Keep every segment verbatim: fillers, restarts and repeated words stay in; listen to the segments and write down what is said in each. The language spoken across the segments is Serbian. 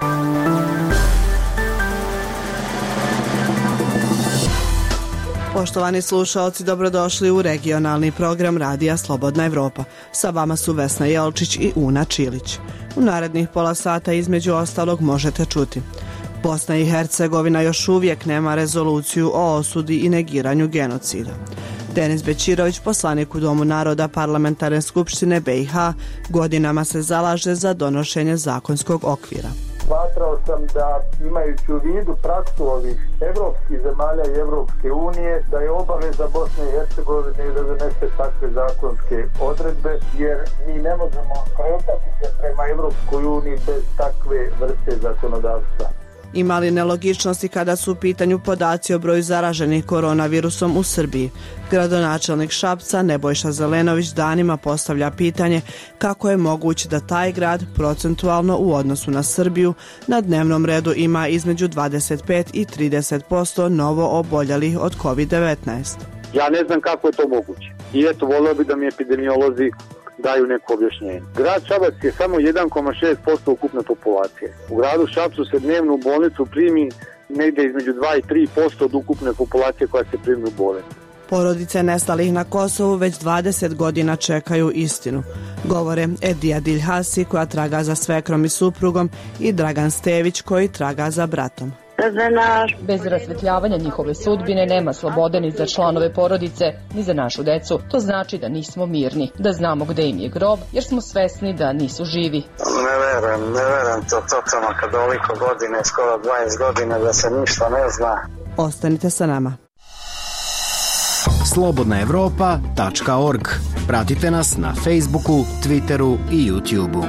Poštovani slušaoci, dobrodošli u regionalni program Radija Slobodna Evropa. Sa vama su Vesna Jelčić i Una Čilić. U narednih pola sata između ostalog možete čuti: Bosna i Hercegovina još uvijek nema rezoluciju o osudi i negiranju genocida. Denis Bećirović, poslanik u Domu naroda Parlamentarne skupštine B i H, godinama se zalaže za donošenje zakonskog okvira. Smatrao sam da, imajući u vidu praksu ovih evropskih zemalja i Evropske unije, da je obaveza Bosne i Hercegovine da donese takve zakonske odredbe, jer mi ne možemo kretati se prema Evropskoj uniji bez takve vrste zakonodavstva. Ima li nelogičnosti kada su u pitanju podaci o broju zaraženih koronavirusom u Srbiji? Gradonačelnik Šapca Nebojša Zelenović danima postavlja pitanje kako je moguće da taj grad procentualno u odnosu na Srbiju na dnevnom redu ima između dvadeset pet i trideset posto novo oboljelih od kovid devetnaest. Ja ne znam kako je to moguće. I eto, volio bi da mi epidemiolozi daju neko objašnjenje. Grad Šabac je samo jedan zarez šest posto ukupne populacije. U gradu Šapcu se dnevno u bolnicu primi negdje između dva i tri posto od ukupne populacije koja se primi u bolnicu. Porodice nestalih na Kosovu već dvadeset godina čekaju istinu, govore Edija Diljhasi koja traga za svekrom i suprugom i Dragan Stević koji traga za bratom. Bez rasvetljavanja njihove sudbine nema slobode ni za članove porodice, ni za našu decu. To znači da nismo mirni, da znamo gde im je grob, jer smo svesni da nisu živi. Ne verujem, ne verujem to totalno kad ovoliko godine, skoro dvadeset godina da se ništa ne zna. Ostanite sa nama. slobodna evropa tačka org. Pratite nas na Facebooku, Twitteru i YouTubeu.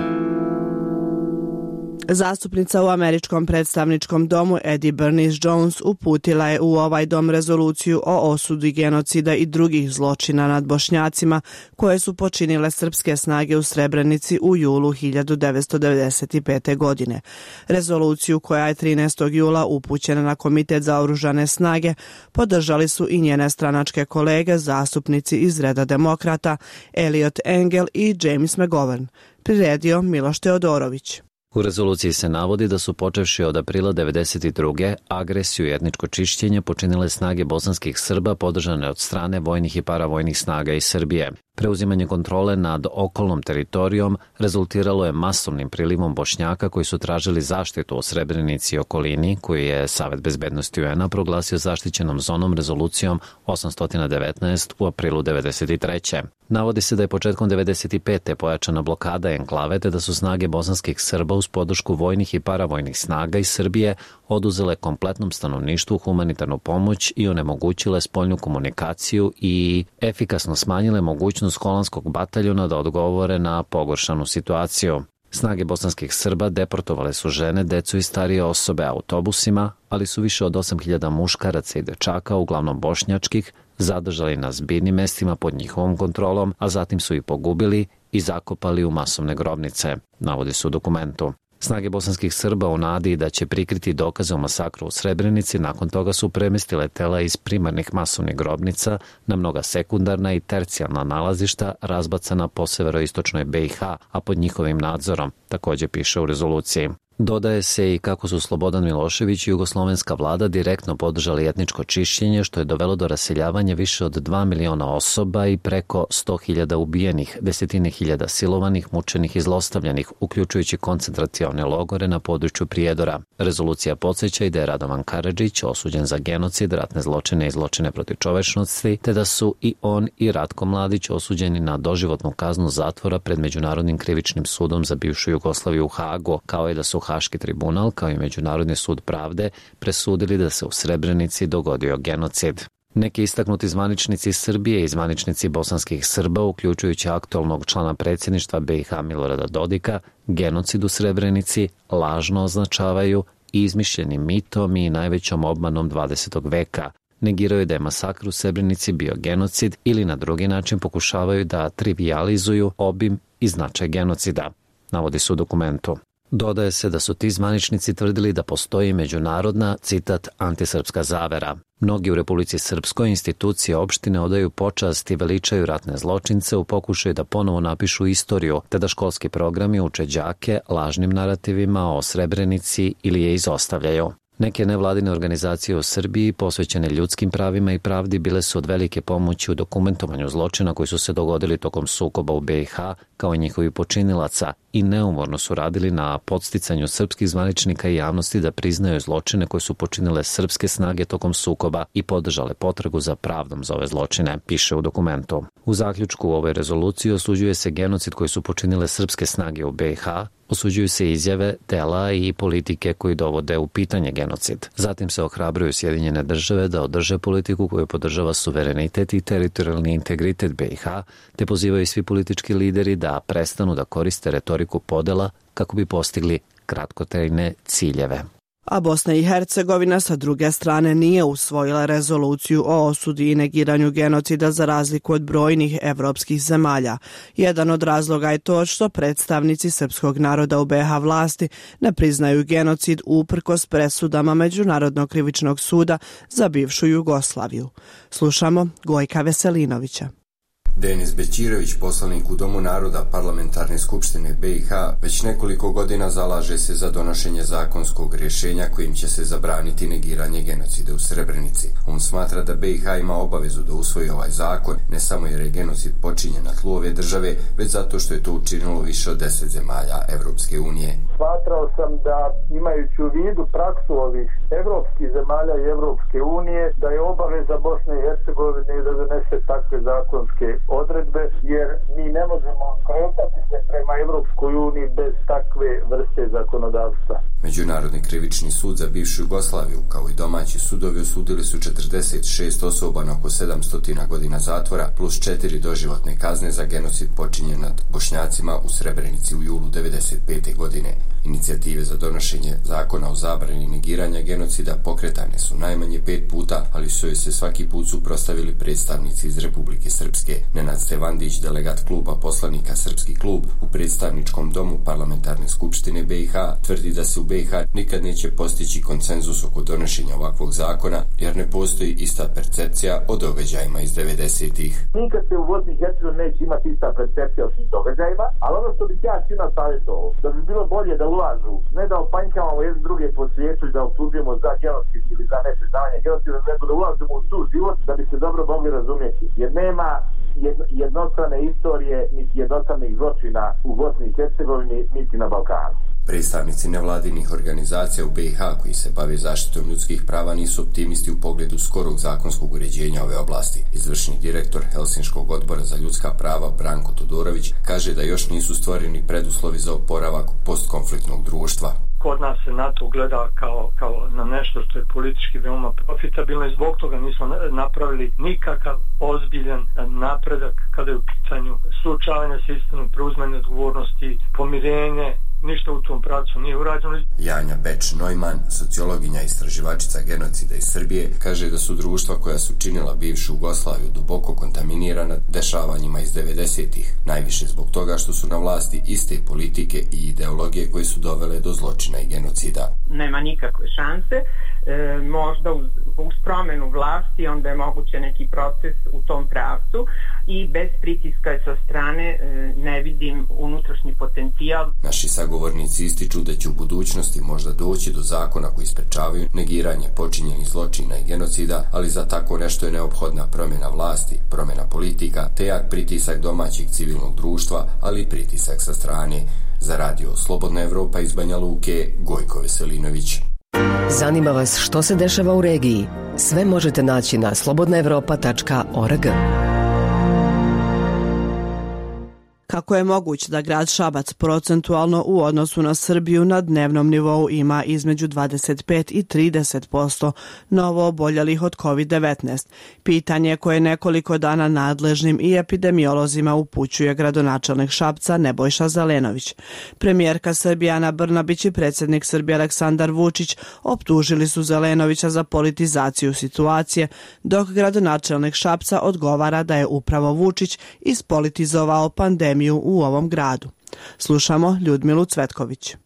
Zastupnica u američkom predstavničkom domu Eddie Bernice Jones uputila je u ovaj dom rezoluciju o osudi genocida i drugih zločina nad Bošnjacima koje su počinile srpske snage u Srebrenici u julu hiljadu devetsto devedeset pete. godine. Rezoluciju koja je trinaestog jula upućena na Komitet za oružane snage podržali su i njene stranačke kolege, zastupnici iz reda demokrata Eliot Engel i James McGovern. Priredio Miloš Teodorović. U rezoluciji se navodi da su počevši od aprila devedeset druge agresiju i etničko čišćenje počinile snage bosanskih Srba podržane od strane vojnih i paravojnih snaga iz Srbije. Preuzimanje kontrole nad okolnom teritorijom rezultiralo je masovnim prilivom Bošnjaka koji su tražili zaštitu u Srebrenici i okolini, koju je Savet bezbednosti U N-a proglasio zaštićenom zonom rezolucijom osamsto devetnaest u aprilu devedeset treće. Navodi se da je početkom devedeset pete pojačana blokada enklave te da su snage bosanskih Srba uz podršku vojnih i paravojnih snaga iz Srbije oduzele kompletnom stanovništvu humanitarnu pomoć i onemogućile spoljnu komunikaciju i efikasno smanjile mogućnost holandskog bataljona da odgovore na pogoršanu situaciju. Snage bosanskih Srba deportovale su žene, decu i starije osobe autobusima, ali su više od osam hiljada muškaraca i dečaka, uglavnom bošnjačkih, zadržali na zbirnim mestima pod njihovom kontrolom, a zatim su ih pogubili i zakopali u masovne grobnice, navodi se u dokumentu. Snage bosanskih Srba u nadi da će prikriti dokaze o masakru u Srebrenici nakon toga su premestile tela iz primarnih masovnih grobnica na mnoga sekundarna i tercijalna nalazišta razbacana po severoistočnoj B i H, a pod njihovim nadzorom, također piše u rezoluciji. Dodaje se i kako su Slobodan Milošević i jugoslovenska vlada direktno podržali etničko čišćenje, što je dovelo do raseljavanja više od dva miliona osoba i preko sto hiljada ubijenih, desetine hiljada silovanih, mučenih i zlostavljanih, uključujući koncentracione logore na području Prijedora. Rezolucija podsjeća i da je Radovan Karadžić osuđen za genocid, ratne zločine i zločine protiv čovečnosti, te da su i on i Ratko Mladić osuđeni na doživotnu kaznu zatvora pred Međunarodnim krivičnim sudom za bivšu Jugoslaviju u Hagu, kao i da su Haški tribunal, kao i Međunarodni sud pravde, presudili da se u Srebrenici dogodio genocid. Neki istaknuti zvaničnici iz Srbije i zvaničnici bosanskih Srba, uključujući aktualnog člana predsjedništva B i H Milorada Dodika, genocid u Srebrenici lažno označavaju izmišljenim mitom i najvećom obmanom dvadesetog veka. Negiraju da je masakr u Srebrenici bio genocid ili na drugi način pokušavaju da trivijalizuju obim i značaj genocida, navodi se u dokumentu. Dodaje se da su ti zvaničnici tvrdili da postoji međunarodna, citat, antisrpska zavera. Mnogi u Republici Srpskoj institucije opštine odaju počast i veličaju ratne zločince u pokušaju da ponovo napišu istoriju, te da školski programi uče đake lažnim narativima o Srebrenici ili je izostavljaju. Neke nevladine organizacije u Srbiji posvećene ljudskim pravima i pravdi bile su od velike pomoći u dokumentovanju zločina koji su se dogodili tokom sukoba u B i H, kao i njihovi počinilaca, i neumorno su radili na podsticanju srpskih zvaničnika i javnosti da priznaju zločine koje su počinile srpske snage tokom sukoba i podržale potragu za pravdom za ove zločine, piše u dokumentu. U zaključku u ovoj rezoluciji osuđuje se genocid koji su počinile srpske snage u B i H, osuđuju se izjave, dela i politike koji dovode u pitanje genocid. Zatim se ohrabruju Sjedinjene države da održe politiku koju podržava suverenitet i teritorijalni integritet B i H, te pozivaju svi politički lideri da prestanu da koriste retoriku podela kako bi postigli kratkotrajne ciljeve. A Bosna i Hercegovina sa druge strane nije usvojila rezoluciju o osudi i negiranju genocida za razliku od brojnih evropskih zemalja. Jedan od razloga je to što predstavnici srpskog naroda u be ha vlasti ne priznaju genocid uprkos presudama Međunarodnog krivičnog suda za bivšu Jugoslaviju. Slušamo Gojka Veselinovića. Denis Bećirović, poslanik u Domu naroda Parlamentarne skupštine be i ha, već nekoliko godina zalaže se za donošenje zakonskog rješenja kojim će se zabraniti negiranje genocida u Srebrenici. On smatra da be i ha ima obavezu da usvoji ovaj zakon, ne samo jer je genocid počinjen na tlu ove države, već zato što je to učinilo više od deset zemalja Evropske unije. Smatrao sam da, imajući u vidu praksu ovih evropskih zemalja i Evropske unije, da je obaveza Bosne i Hercegovine da donese takve zakonske odredbe, jer mi ne možemo kretati se prema Evropskoj uniji bez takve vrste zakonodavstva. Međunarodni krivični sud za bivšu Jugoslaviju, kao i domaći sudovi, osudili su četrdeset šest osoba na oko sedamsto godina zatvora plus četiri doživotne kazne za genocid počinjen nad Bošnjacima u Srebrenici u julu devedeset pete godine. Inicijative za donošenje zakona o zabrani negiranja genocida pokretane su najmanje pet puta, ali su joj se svaki put suprotstavili predstavnici iz Republike Srpske. Nenad Stevandić, delegat kluba poslanika Srpski klub u predstavničkom domu Parlamentarne skupštine be i ha, tvrdi da se u be i ha nikad neće postići konsenzus oko donošenja ovakvog zakona, jer ne postoji ista percepcija o događajima iz devedesetih. Nikad se u Bosni i Hercegovini neće imati ista percepcija o svim događajima, ali ono što bih ja svima savjetovao, da bi bilo bolje da ulažu, ne da opanjkavamo jedne druge po svijetu i da optužujemo za genocid ili za nepriznavanje genocida, nego da ulažemo u suž život da bi se dobro mogli razumjeti, jer nema jednostrane istorije niti jednostranih zločina u Bosni i Hercegovini niti na Balkanu. Predstavnici nevladinih organizacija u be i ha koji se bave zaštitom ljudskih prava nisu optimisti u pogledu skorog zakonskog uređenja ove oblasti. Izvršni direktor Helsinškog odbora za ljudska prava Branko Todorović kaže da još nisu stvoreni preduslovi za oporavak postkonfliktnog društva. Kod nas se na to gleda kao, kao na nešto što je politički veoma profitabilno i zbog toga nismo napravili nikakav ozbiljan napredak kada je u pitanju suočavanja sa istinom, preuzmanje odgovornosti, pomirenje. Ništa u tom pravcu nije urađeno. Janja Beč-Neumann, sociologinja i istraživačica genocida iz Srbije, kaže da su društva koja su činila bivšu Jugoslaviju duboko kontaminirana dešavanjima iz devedesetih. Najviše zbog toga što su na vlasti iste politike i ideologije koje su dovele do zločina i genocida. Nema nikakve šanse. E, možda uz, uz promjenu vlasti onda je moguće neki proces u tom pravcu i bez pritiska sa strane e, ne vidim unutrašnji potencijal. Naši sagovornici ističu da će u budućnosti možda doći do zakona koji sprečavaju negiranje počinjenih zločina i genocida, ali za tako nešto je neophodna promjena vlasti, promjena politika, te jak pritisak domaćeg civilnog društva, ali i pritisak sa strane. Za radio Slobodna Evropa iz Banja Luke, Gojko Veselinović. Zanima vas što se dešava u regiji? Sve možete naći na slobodna evropa tačka org. Kako je moguće da grad Šabac procentualno u odnosu na Srbiju na dnevnom nivou ima između dvadeset pet i trideset posto novo oboljelih od kovid devetnaest? Pitanje koje nekoliko dana nadležnim i epidemiolozima upućuje gradonačelnik Šapca Nebojša Zelenović. Premijerka Srbije Ana Brnabić i predsjednik Srbije Aleksandar Vučić optužili su Zelenovića za politizaciju situacije, dok gradonačelnik Šapca odgovara da je upravo Vučić ispolitizovao pandemiju u ovom gradu. Slušamo Ljudmilu Cvetković.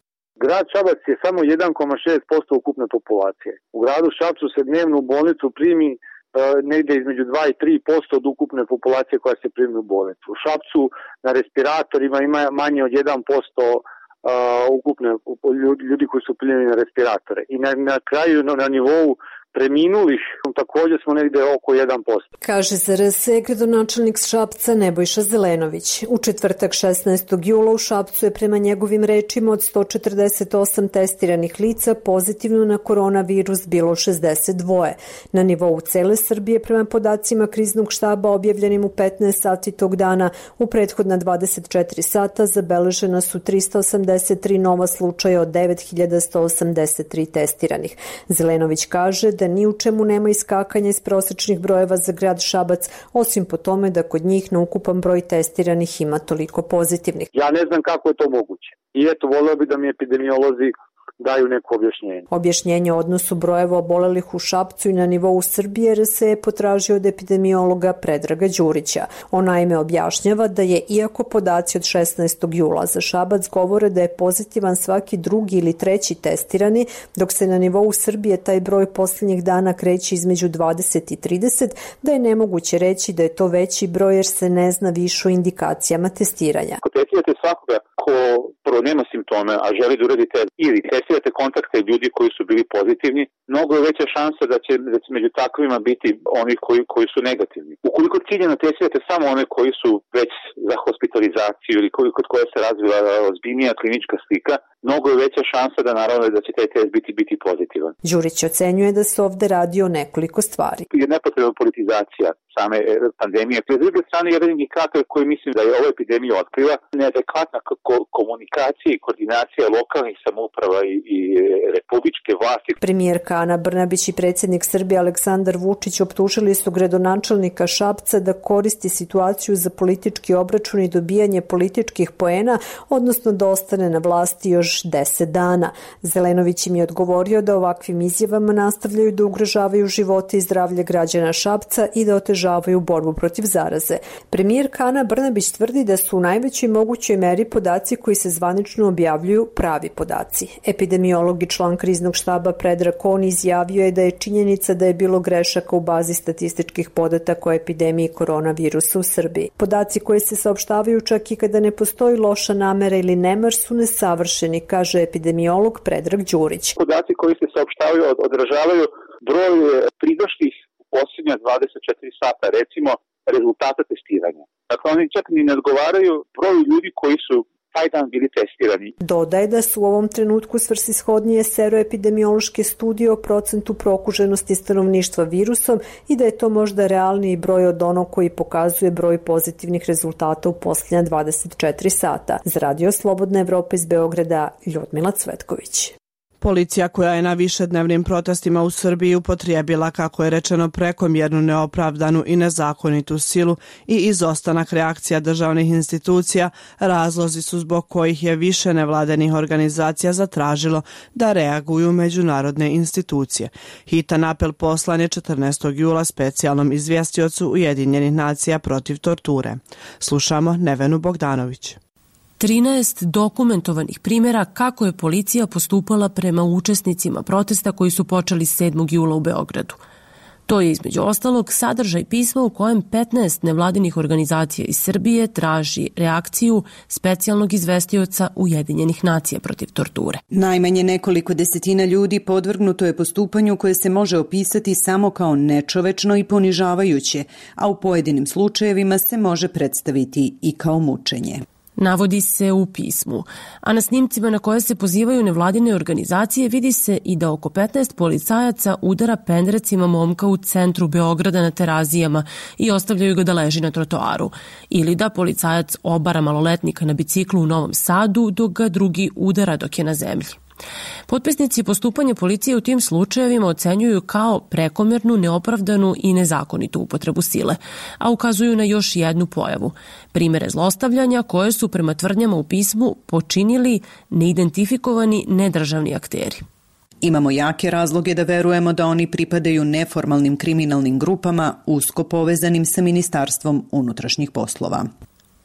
Grad Šabac je samo jedan zarez šest posto ukupne populacije. U gradu Šapcu se dnevno u bolnicu primi uh, negde između dva i tri posto od ukupne populacije koja se primi u bolnicu. U Šapcu na respiratorima ima manje od jedan posto Uh, ukupne ljudi, ljudi koji su primljeni na respiratore. I na, na kraju, no, na nivou preminulih, također smo negde oko jedan posto. Kaže za R S E gradonačelnik Šapca Nebojša Zelenović. U četvrtak šesnaestog jula u Šapcu je prema njegovim rečima od sto četrdeset osam testiranih lica pozitivno na koronavirus bilo šezdeset dva. Na nivou cele Srbije prema podacima kriznog štaba objavljenim u petnaest sati tog dana u prethodna dvadeset četiri sata zabeležena su trista osamdeset tri nova slučaja od devet hiljada sto osamdeset tri testiranih. Zelenović kaže da ni u čemu nema iskakanja iz prosečnih brojeva za grad Šabac, osim po tome da kod njih na ukupan broj testiranih ima toliko pozitivnih. Ja ne znam kako je to moguće. I eto, voleo bi da mi epidemiolozi daju neko objašnjenje. Objašnjenje o odnosu brojeva obolelih u Šapcu i na nivou Srbije R S E je potražio od epidemiologa Predraga Đurića. On naime objašnjava da je, iako podaci od šesnaestog jula za Šabac govore da je pozitivan svaki drugi ili treći testirani, dok se na nivou Srbije taj broj posljednjih dana kreće između dvadeset i trideset, da je nemoguće reći da je to veći broj jer se ne zna više o indikacijama testiranja. Ako testirate svakoga ko prvo nema simptome, a želi da uradi test, ili testirate kontakte ljudi koji su bili pozitivni, mnogo je veća šansa da će, da će među takvima biti oni koji, koji su negativni. Ukoliko ciljeno testirate samo one koji su već za hospitalizaciju ili koji, kod koje se razvila ozbiljnija klinička slika, mnogo je veća šansa da naravno da će taj test biti, biti pozitivan. Đurić ocenjuje da se ovde radi o nekoliko stvari. Je nepotrebna politizacija same pandemije. S druge strane, jedan indikator koji mislim da je ova epidemija otkriva, neadekvatna komunikacija i koordinacija lokalnih samouprava i, i republičke vlasti. Premijerka Ana Brnabić i predsjednik Srbije Aleksandar Vučić optužili su gradonačelnika Šapca da koristi situaciju za politički obračun i dobijanje političkih poena, odnosno da ostane na vlasti još deset dana. Zelenović im je odgovorio da ovakvim izjavama nastavljaju da ugrožavaju živote i zdravlje građana Šapca i da otežavaju borbu protiv zaraze. Premijerka Ana Brnabić tvrdi da su u najvećoj mogućoj meri podaci koji se zvanično objavljuju pravi podaci. Epidemiolog i član kriznog štaba Predrag Kon izjavio je da je činjenica da je bilo grešaka u bazi statističkih podataka o epidemiji koronavirusa u Srbiji. Podaci koji se saopštavaju čak i kada ne postoji loša namera ili nemar su nesavršeni, kaže epidemiolog Predrag Đurić. Podaci koji se saopštavaju odražavaju broj pridošlih u posljednja dvadeset četiri sata, recimo rezultata testiranja. Dakle, oni čak ni ne odgovaraju broju ljudi koji su taj dan bili testirani. Dodaje da su u ovom trenutku svrsishodnije seroepidemiološke studije o procentu prokuženosti stanovništva virusom i da je to možda realniji broj od onog koji pokazuje broj pozitivnih rezultata u posljednja dvadeset četiri sata. Za Radio Slobodna Evropa iz Beograda, Ljudmila Cvetković. Policija koja je na višednevnim protestima u Srbiji upotrijebila, kako je rečeno, prekomjernu, neopravdanu i nezakonitu silu i izostanak reakcija državnih institucija, razlozi su zbog kojih je više nevladenih organizacija zatražilo da reaguju međunarodne institucije. Hitan apel poslan je četrnaestog jula specijalnom izvjestiocu Ujedinjenih nacija protiv torture. Slušamo Nevenu Bogdanović. trinaest dokumentovanih primjera kako je policija postupala prema učesnicima protesta koji su počeli sedmog jula u Beogradu. To je između ostalog sadržaj pisma u kojem petnaest nevladinih organizacija iz Srbije traži reakciju specijalnog izvestioca Ujedinjenih nacija protiv torture. Najmanje nekoliko desetina ljudi podvrgnuto je postupanju koje se može opisati samo kao nečovečno i ponižavajuće, a u pojedinim slučajevima se može predstaviti i kao mučenje. Navodi se u pismu, a na snimcima na koje se pozivaju nevladine organizacije vidi se i da oko petnaest policajaca udara pendrecima momka u centru Beograda na Terazijama i ostavljaju ga da leži na trotoaru, ili da policajac obara maloletnika na biciklu u Novom Sadu dok ga drugi udara dok je na zemlji. Potpisnici postupanja policije u tim slučajevima ocenjuju kao prekomjernu, neopravdanu i nezakonitu upotrebu sile, a ukazuju na još jednu pojavu, primere zlostavljanja koje su prema tvrdnjama u pismu počinili neidentifikovani nedržavni akteri. Imamo jake razloge da verujemo da oni pripadaju neformalnim kriminalnim grupama usko povezanim sa Ministarstvom unutrašnjih poslova.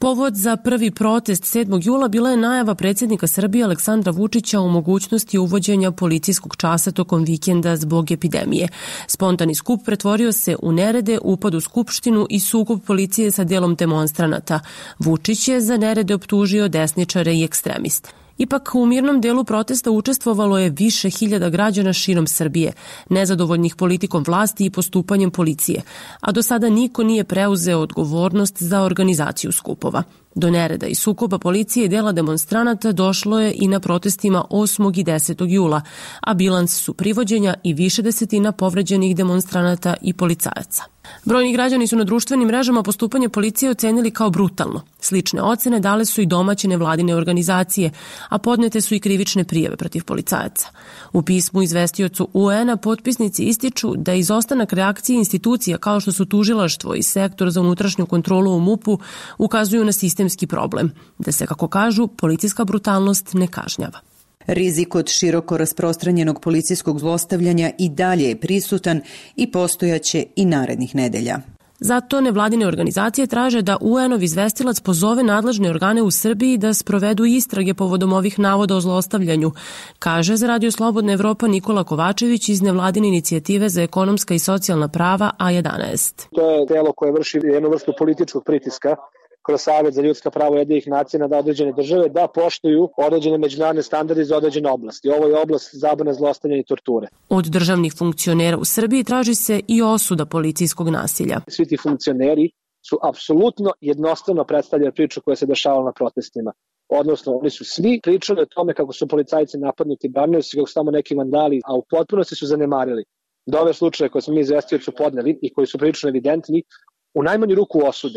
Povod za prvi protest sedmog jula bila je najava predsjednika Srbije Aleksandra Vučića o mogućnosti uvođenja policijskog časa tokom vikenda zbog epidemije. Spontani skup pretvorio se u nerede, upad u skupštinu i sukob policije sa delom demonstranata. Vučić je za nerede optužio desničare i ekstremiste. Ipak u mirnom delu protesta učestvovalo je više hiljada građana širom Srbije, nezadovoljnih politikom vlasti i postupanjem policije, a do sada niko nije preuzeo odgovornost za organizaciju skupova. Do nereda i sukoba policije i dela demonstranata došlo je i na protestima osmog i desetog jula, a bilans su privođenja i više desetina povređenih demonstranata i policajaca. Brojni građani su na društvenim mrežama postupanje policije ocenili kao brutalno. Slične ocene dale su i domaće nevladine organizacije, a podnete su i krivične prijave protiv policajaca. U pismu izvestiocu U En-a potpisnici ističu da izostanak reakcije institucija kao što su tužilaštvo i sektor za unutrašnju kontrolu u MUP-u ukazuju na sistemski problem, da se, kako kažu, policijska brutalnost ne kažnjava. Rizik od široko rasprostranjenog policijskog zlostavljanja i dalje je prisutan i postojaće i narednih nedelja. Zato nevladine organizacije traže da U En-ov izvestilac pozove nadležne organe u Srbiji da sprovedu istrage povodom ovih navoda o zlostavljanju, kaže za Radio Slobodna Evropa Nikola Kovačević iz nevladine inicijative za ekonomska i socijalna prava A jedanaest. To je telo koje vrši jednu vrstu političkog pritiska kroz Savet za ljudska prava Ujedinjenih nacija na određene države da poštuju određene međunarodne standarde za određene oblasti. Ovo je oblast zabrane zlostavljanja i torture. Od državnih funkcionera u Srbiji traži se i osuda policijskog nasilja. Svi ti funkcioneri su apsolutno jednostavno predstavljali priču koja se dešavala na protestima. Odnosno, oni su svi pričali o tome kako su policajci napadnuti, branili su kako su tamo neki vandali, a u potpunosti su zanemarili da ove slučaje koje smo mi izvestiocu podneli i koji su prilično evidentni, u najmanju ruku osude.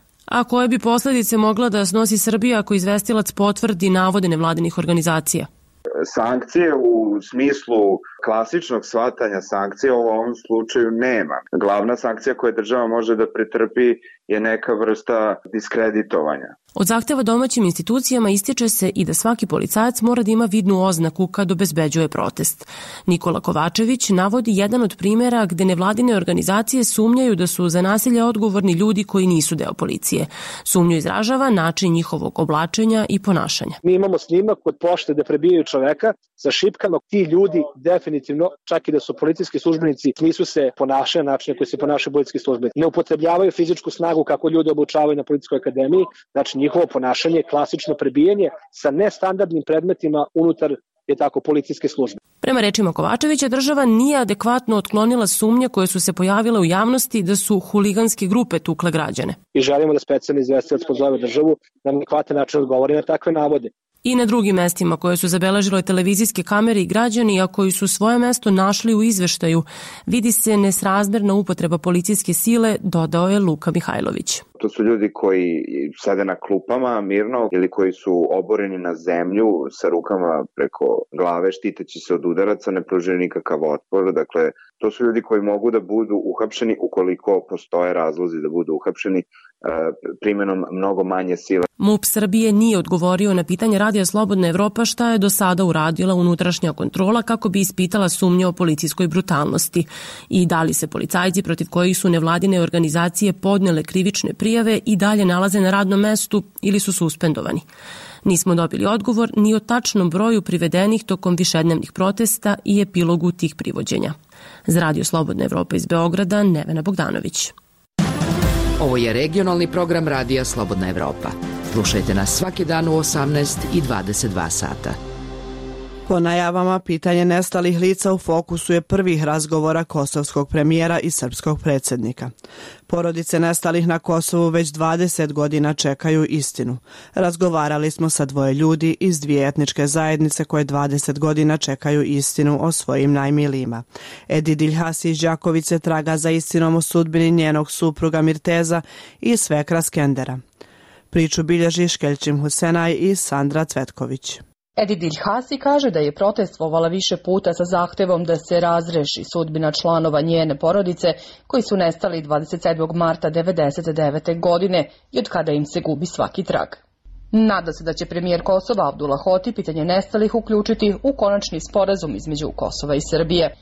A koje bi posledice mogla da snosi Srbija ako izvestilac potvrdi navode nevladinih organizacija? Sankcije u smislu klasičnog shvatanja sankcija u ovom slučaju nema. Glavna sankcija koju država može da pretrpi je neka vrsta diskreditovanja. Od zahteva domaćim institucijama ističe se i da svaki policajac mora da ima vidnu oznaku kad obezbeđuje protest. Nikola Kovačević navodi jedan od primjera gde nevladine organizacije sumnjaju da su za nasilje odgovorni ljudi koji nisu deo policije. Sumnju izražava način njihovog oblačenja i ponašanja. Mi imamo snimak kod pošte da prebijaju čoveka sa šipkama. Ti ljudi definitivno, čak i da su policijski službenici, nisu se ponašali na način koji se ponašaju policijski službenici. Ne upotrebljavaju fizičku snagu kako ljudi obučavaju na policijskoj akademiji, znači njihovo ponašanje je klasično prebijanje sa nestandardnim predmetima unutar je tako policijske službe. Prema rečima Kovačevića, država nije adekvatno otklonila sumnje koje su se pojavile u javnosti da su huliganske grupe tukle građane. I želimo da specijalni izvestilac pozove državu da na adekvatan način odgovori na takve navode. I na drugim mestima koje su zabeležile televizijske kamere i građani, a koji su svoje mesto našli u izveštaju, vidi se nesrazmerna upotreba policijske sile, dodao je Luka Mihajlović. To su ljudi koji sede na klupama mirno ili koji su oboreni na zemlju sa rukama preko glave, štiteći se od udaraca, ne pružaju nikakav otpor. Dakle, to su ljudi koji mogu da budu uhapšeni ukoliko postoje razlozi da budu uhapšeni primjenom mnogo manje sile. MUP Srbije nije odgovorio na pitanje Radija Slobodna Evropa šta je do sada uradila unutrašnja kontrola kako bi ispitala sumnje o policijskoj brutalnosti i da li se policajci protiv kojih su nevladine organizacije podnele krivične prijave i dalje nalaze na radnom mestu ili su suspendovani. Nismo dobili odgovor ni o tačnom broju privedenih tokom višednevnih protesta i epilogu tih privođenja. Za Radio Slobodna Evropa iz Beograda, Nevena Bogdanović. Ovo je regionalni program Radija Slobodna Evropa. Slušajte nas svaki dan u osamnaest i dvadeset dva sata. Po najavama, pitanje nestalih lica u fokusu je prvih razgovora kosovskog premijera i srpskog predsjednika. Porodice nestalih na Kosovu već dvadeset godina čekaju istinu. Razgovarali smo sa dvoje ljudi iz dvije etničke zajednice koje dvadeset godina čekaju istinu o svojim najmilijima. Edi Diljhasi iz Đakovice traga za istinom o sudbini njenog supruga Mirteza i svekra Skendera. Priču bilježi Škeljčim Husenaj i Sandra Cvetković. Edi Diljhasi kaže da je protestvovala više puta sa zahtevom da se razreši sudbina članova njene porodice koji su nestali dvadeset sedmog marta devedeset devete. godine i od kada im se gubi svaki trag. Nada se da će premijer Kosova Abdullah Hoti pitanje nestalih uključiti u konačni sporazum između Kosova i Srbije.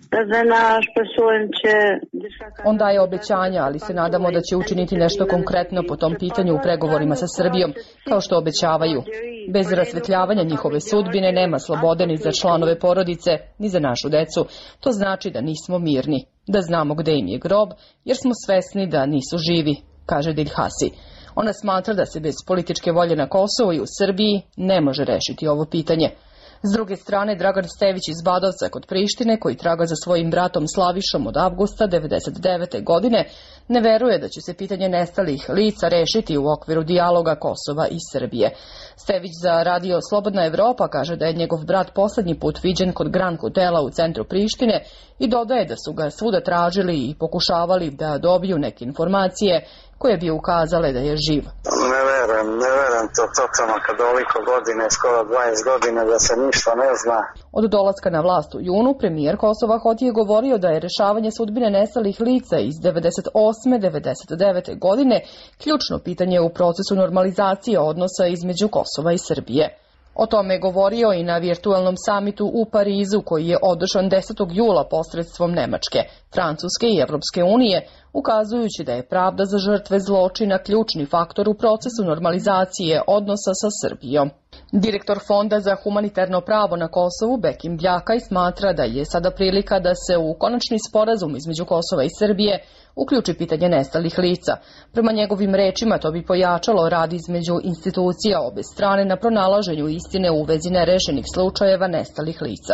On daje obećanja, ali se nadamo da će učiniti nešto konkretno po tom pitanju u pregovorima sa Srbijom, kao što obećavaju. Bez rasvetljavanja njihove sudbine nema slobode ni za članove porodice, ni za našu decu. To znači da nismo mirni, da znamo gde im je grob, jer smo svesni da nisu živi, kaže Diljhasi. Ona smatra da se bez političke volje na Kosovu i u Srbiji ne može rešiti ovo pitanje. S druge strane, Dragan Stević iz Badovca kod Prištine, koji traga za svojim bratom Slavišom od avgusta devedeset devete godine, ne veruje da će se pitanje nestalih lica rešiti u okviru dijaloga Kosova i Srbije. Stević za radio Slobodna Evropa kaže da je njegov brat poslednji put viđen kod Gran Hotela u centru Prištine i dodaje da su ga svuda tražili i pokušavali da dobiju neke informacije koje bi ukazale da je živ. Ne verujem, ne verujem to totalno kad ovoliko godine, skoro dvadeset godina da se ništa ne zna. Od dolaska na vlast u junu, premijer Kosova Hoti je govorio da je rešavanje sudbine nestalih lica iz devedeset osme devedeset devete godine ključno pitanje u procesu normalizacije odnosa između Kosova i Srbije. O tome je govorio i na virtualnom samitu u Parizu koji je održan desetog jula posredstvom Nemačke, Francuske i Evropske unije, ukazujući da je pravda za žrtve zločina ključni faktor u procesu normalizacije odnosa sa Srbijom. Direktor Fonda za humanitarno pravo na Kosovu, Bekim Bljakaj, smatra da je sada prilika da se u konačni sporazum između Kosova i Srbije uključi pitanje nestalih lica. Prema njegovim rečima to bi pojačalo rad između institucija obe strane na pronalaženju istine u vezi nerešenih slučajeva nestalih lica.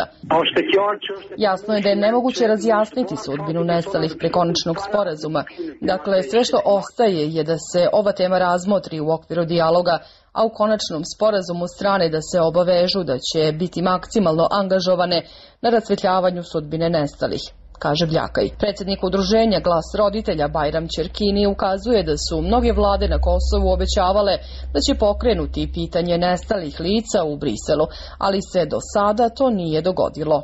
Jasno je da je nemoguće razjasniti sudbinu nestalih pre konačnog sporazuma. Dakle, sve što ostaje je da se ova tema razmotri u okviru dijaloga, a u konačnom sporazumu strane da se obavežu da će biti maksimalno angažovane na rasvetljavanju sudbine nestalih, kaže Bljakaj. Predsjednik udruženja Glas roditelja Bajram Ćerkini ukazuje da su mnoge vlade na Kosovu obećavale da će pokrenuti pitanje nestalih lica u Briselu, ali se do sada to nije dogodilo.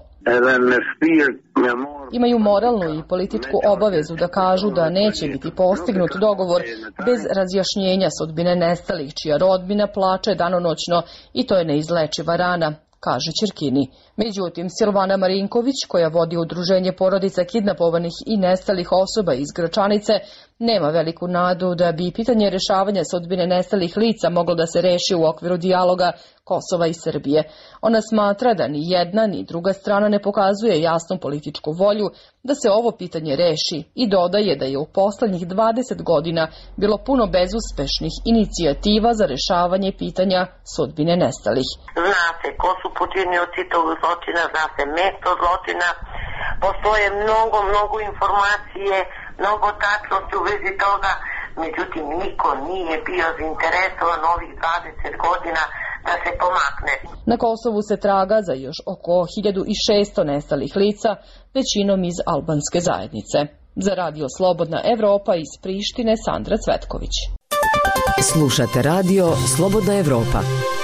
Imaju moralnu i političku obavezu da kažu da neće biti postignut dogovor bez razjašnjenja sudbine nestalih, čija rodbina plače danonoćno i to je neizlečiva rana, kaže Ćerkini. Međutim, Silvana Marinković, koja vodi udruženje porodica kidnapovanih i nestalih osoba iz Gračanice, nema veliku nadu da bi pitanje rešavanja sudbine nestalih lica moglo da se reši u okviru dijaloga Kosova i Srbije. Ona smatra da ni jedna ni druga strana ne pokazuje jasnu političku volju da se ovo pitanje reši i dodaje da je u poslednjih dvadeset godina bilo puno bezuspešnih inicijativa za rešavanje pitanja sudbine nestalih. Zna se ko su počinioci tog zločina, zna se mesto zločina, postoje mnogo, mnogo informacije, mnogo tačnosti u vezi toga, međutim niko nije bio zainteresovan ovih dvadeset godina da se pomakne. Na Kosovu se traga za još oko hiljadu šesto nestalih lica, većinom iz albanske zajednice. Za radio Slobodna Evropa iz Prištine, Sandra Cvetković. Slušate radio Slobodna Evropa.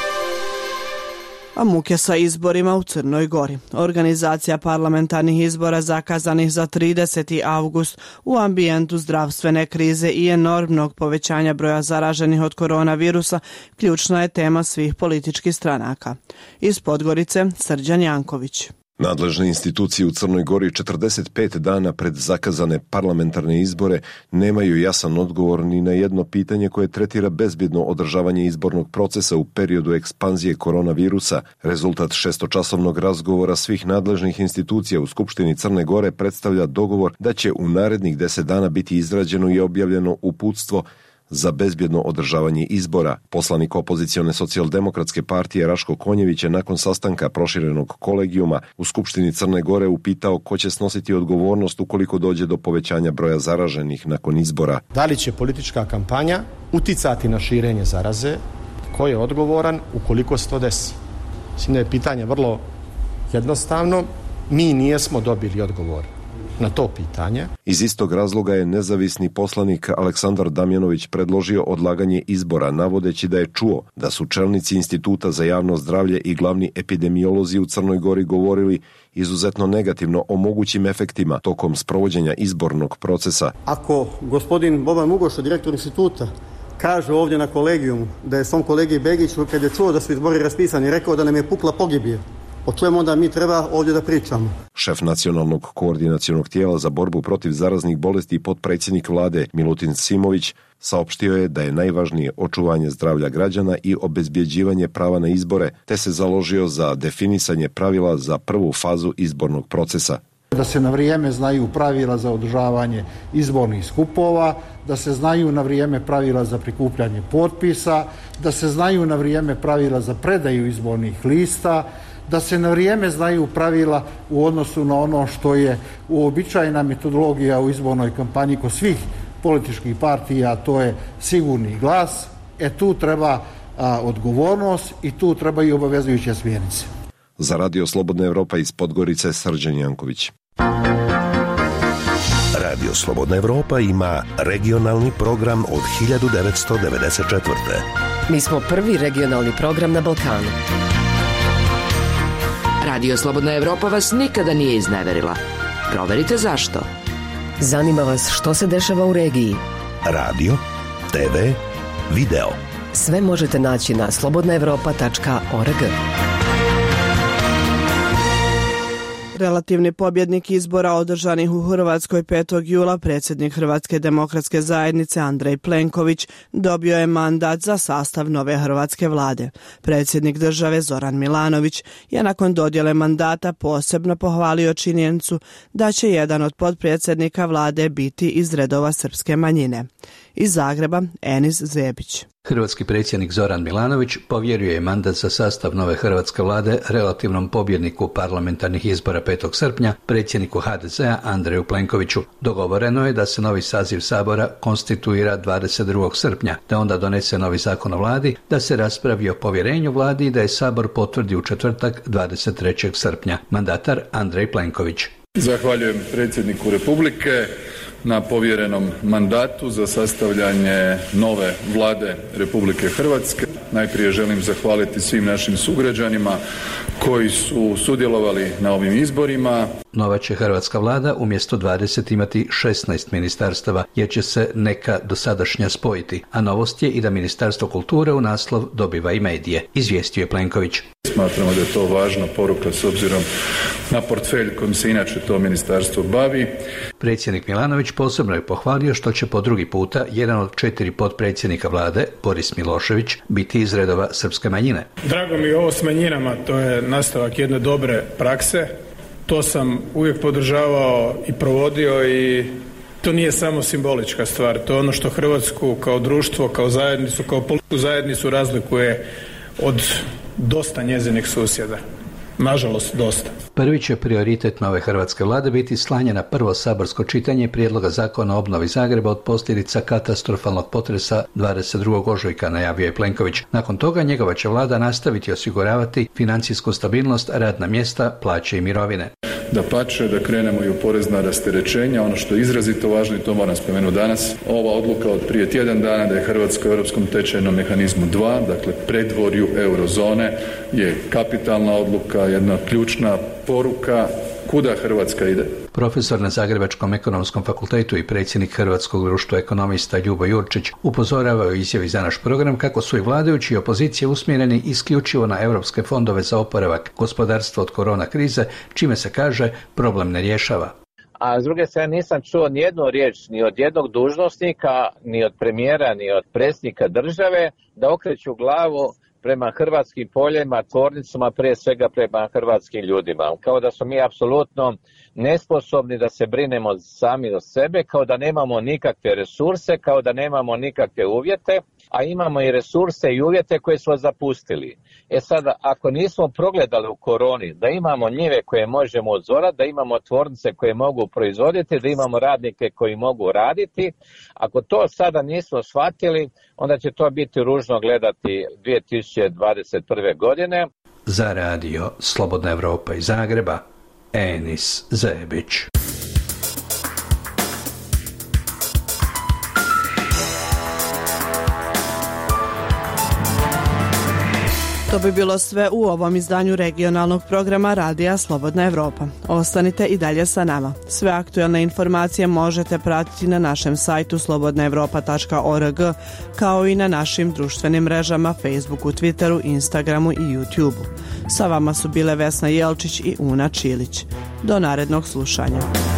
A muke sa izborima u Crnoj Gori. Organizacija parlamentarnih izbora zakazanih za trideseti avgust u ambijentu zdravstvene krize i enormnog povećanja broja zaraženih od koronavirusa ključna je tema svih političkih stranaka. Iz Podgorice, Srđan Janković. Nadležne institucije u Crnoj Gori četrdeset pet dana pred zakazane parlamentarne izbore nemaju jasan odgovor ni na jedno pitanje koje tretira bezbjedno održavanje izbornog procesa u periodu ekspanzije koronavirusa. Rezultat šestočasovnog razgovora svih nadležnih institucija u Skupštini Crne Gore predstavlja dogovor da će u narednih deset dana biti izrađeno i objavljeno uputstvo za bezbjedno održavanje izbora. Poslanik opozicione socijaldemokratske partije Raško Konjević je nakon sastanka proširenog kolegijuma u Skupštini Crne Gore upitao ko će snositi odgovornost ukoliko dođe do povećanja broja zaraženih nakon izbora. Da li će politička kampanja uticati na širenje zaraze? Ko je odgovoran ukoliko se to desi? Mislim da je pitanje vrlo jednostavno. Mi nijesmo dobili odgovor na to pitanje. Iz istog razloga je nezavisni poslanik Aleksandar Damjanović predložio odlaganje izbora, navodeći da je čuo da su čelnici Instituta za javno zdravlje i glavni epidemiolozi u Crnoj Gori govorili izuzetno negativno o mogućim efektima tokom sprovođenja izbornog procesa. Ako gospodin Boban Mugoša, direktor instituta, kaže ovdje na kolegijumu da je svom kolegi Begiću, kad je čuo da su izbori raspisani, rekao da nam je pukla pogibije. O čemu onda mi treba ovdje da pričamo? Šef nacionalnog koordinacionog tijela za borbu protiv zaraznih bolesti i potpredsjednik vlade Milutin Simović saopštio je da je najvažnije očuvanje zdravlja građana i obezbjeđivanje prava na izbore, te se založio za definisanje pravila za prvu fazu izbornog procesa. Da se na vrijeme znaju pravila za održavanje izbornih skupova, da se znaju na vrijeme pravila za prikupljanje potpisa, da se znaju na vrijeme pravila za predaju izbornih lista, da se na vrijeme znaju pravila u odnosu na ono što je uobičajena metodologija u izbornoj kampanji kod svih političkih partija, a to je sigurni glas. E tu treba a, odgovornost i tu treba i obavezujuće smjernice. Za Radio Slobodna Evropa iz Podgorice, Srđan Janković. Radio Slobodna Evropa ima regionalni program od hiljadu devetsto devedeset četvrte. Mi smo prvi regionalni program na Balkanu. Radio Slobodna Evropa vas nikada nije izneverila. Proverite zašto. Zanima vas što se dešava u regiji. Radio, te ve, video. Sve možete naći na slobodna evropa tačka org. Relativni pobjednik izbora održanih u Hrvatskoj petog jula, predsjednik Hrvatske demokratske zajednice Andrej Plenković, dobio je mandat za sastav nove hrvatske vlade. Predsjednik države Zoran Milanović je nakon dodjele mandata posebno pohvalio činjenicu da će jedan od potpredsjednika vlade biti iz redova srpske manjine. Iz Zagreba, Enis Zebić. Hrvatski predsjednik Zoran Milanović povjerio je mandat za sastav nove hrvatske vlade relativnom pobjedniku parlamentarnih izbora petog srpnja, predsjedniku ha de zea Andreju Plenkoviću. Dogovoreno je da se novi saziv Sabora konstituira dvadeset drugog srpnja, da onda donese novi zakon o vladi, da se raspravi o povjerenju vladi i da je Sabor potvrdi u četvrtak dvadeset trećeg srpnja. Mandatar Andrej Plenković. Zahvaljujem predsjedniku Republike na povjerenom mandatu za sastavljanje nove vlade Republike Hrvatske. Najprije želim zahvaliti svim našim sugrađanima koji su sudjelovali na ovim izborima. Nova će hrvatska vlada umjesto dvadeset imati šesnaest ministarstava, jer će se neka dosadašnja spojiti, a novost je i da Ministarstvo kulture u naslov dobiva i medije, izvijestio je Plenković. Smatramo da je to važna poruka s obzirom na portfelj kojim se inače to ministarstvo bavi. Predsjednik Milanović posebno je pohvalio što će po drugi puta jedan od četiri potpredsjednika vlade, Boris Milošević, biti iz redova srpske manjine. Drago mi je ovo s manjinama, to je nastavak jedne dobre prakse. To sam uvijek podržavao i provodio i to nije samo simbolička stvar. To je ono što Hrvatsku kao društvo, kao zajednicu, kao političku zajednicu razlikuje od dosta njezinih susjeda. Nažalost, dosta. Prvi će prioritet nove hrvatske vlade biti slanje na prvo saborsko čitanje prijedloga zakona o obnovi Zagreba od posljedica katastrofalnog potresa dvadeset drugog ožujka, najavio je Plenković. Nakon toga njegova će vlada nastaviti osiguravati financijsku stabilnost, radna mjesta, plaće i mirovine. Da pače, da krenemo i u porezna rasterećenja. Ono što je izrazito važno i to moram spomenuti danas, ova odluka od prije tjedan dana da je Hrvatska u europskom tečajnom mehanizmu dva, dakle predvorju eurozone, je kapitalna odluka, jedna ključna poruka kuda Hrvatska ide. Profesor na Zagrebačkom ekonomskom fakultetu i predsjednik Hrvatskog društva ekonomista Ljubo Jurčić upozorava u izjavi za naš program kako su i vladajući i opozicije usmjereni isključivo na europske fondove za oporavak gospodarstva od korona krize, čime se kaže problem ne rješava. A s druge strane nisam čuo nijednu riječ ni od jednog dužnosnika, ni od premijera, ni od predsjednika države da okreću glavu prema hrvatskim poljima, tvornicama, prije svega prema hrvatskim ljudima. Kao da smo mi apsolutno nesposobni da se brinemo sami o sebe, kao da nemamo nikakve resurse, kao da nemamo nikakve uvjete, a imamo i resurse i uvjete koje smo zapustili. E sada, ako nismo progledali u koroni da imamo njive koje možemo uzorati, da imamo tvornice koje mogu proizvoditi, da imamo radnike koji mogu raditi, ako to sada nismo shvatili, onda će to biti ružno gledati dvije tisuće dvadeset prve. godine. Za radio Slobodna Evropa iz Zagreba, Enis Zebić. To bi bilo sve u ovom izdanju regionalnog programa Radija Slobodna Evropa. Ostanite i dalje sa nama. Sve aktuelne informacije možete pratiti na našem sajtu slobodna evropa tačka org, kao i na našim društvenim mrežama Facebooku, Twitteru, Instagramu i YouTubeu. Sa vama su bile Vesna Jelčić i Una Čilić. Do narednog slušanja.